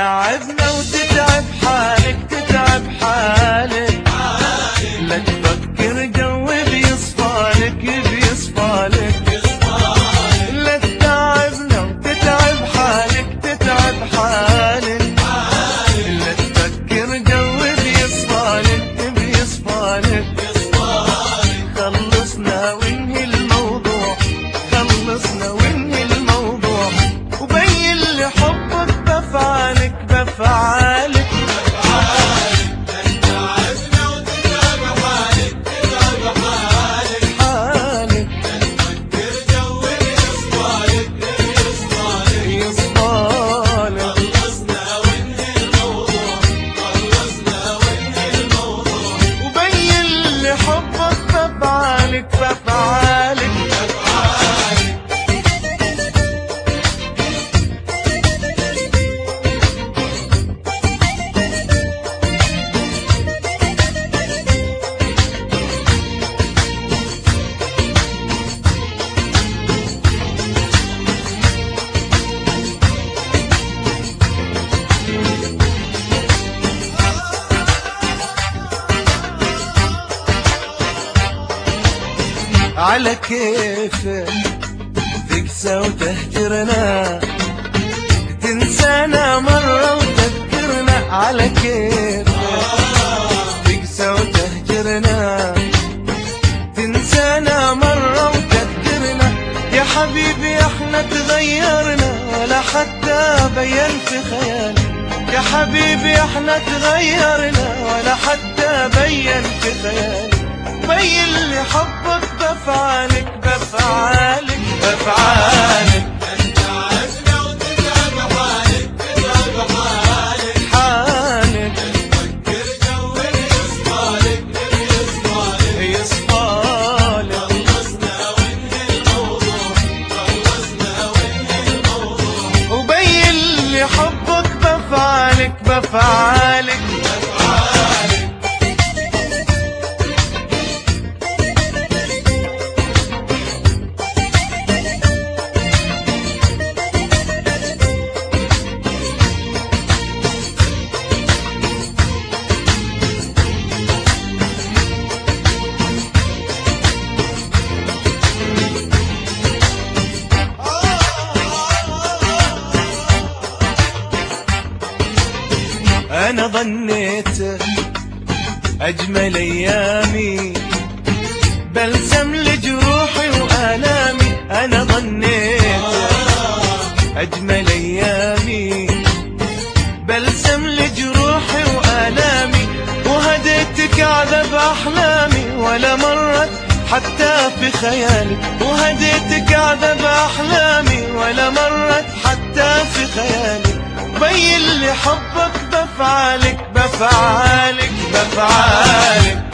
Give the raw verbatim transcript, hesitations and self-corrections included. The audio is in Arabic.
تتعبنا وتتعب حالك، تتعب حالك. لا تفكر جو بيصفالك، بيصفالك. لا تتعبنا وتتعب حالك، تتعب حالك. لا تفكر جو بيصفالك، بيصفالك. خلصنا وانهي الموضوع، خلصنا وانهي الموضوع. وبين لي حبك بفعالك، بفعالك. بفعالك على كيفك تقسى وتهجرنا، تنسانا مرة وتذكرنا. على كيفك تقسى وتهجرنا، تنسانا مرة وتذكرنا. يا حبيبي احنا تغيرنا ولا حتى بين في خيالك. يا حبيبي احنا تغيرنا ولا حتى بين في خيالك. بين لي حبك بفعالك، بفعالك، بفعالك. تتعبنا وتتعب حالك، تتعب حالك. حالك تفكر جو يصفالك، يصفالك، يصفالك. خلصنا وانهي الموضوع، خلصنا وانهي الموضوع. وبين لي حبك بفعالك، بفعالك. أنا ظنيت أجمل أيامي بلسم لجروحي وآلامي. أنا ظنيت أجمل أيامي بلسم لجروحي وآلامي. وهديتك عذب أحلامي ولا مرت حتى في خيالي. وهديتك عذب أحلامي ولا مرت حتى في خيالي. بين لي حبك بفعالك، بفعالك، بفعالك.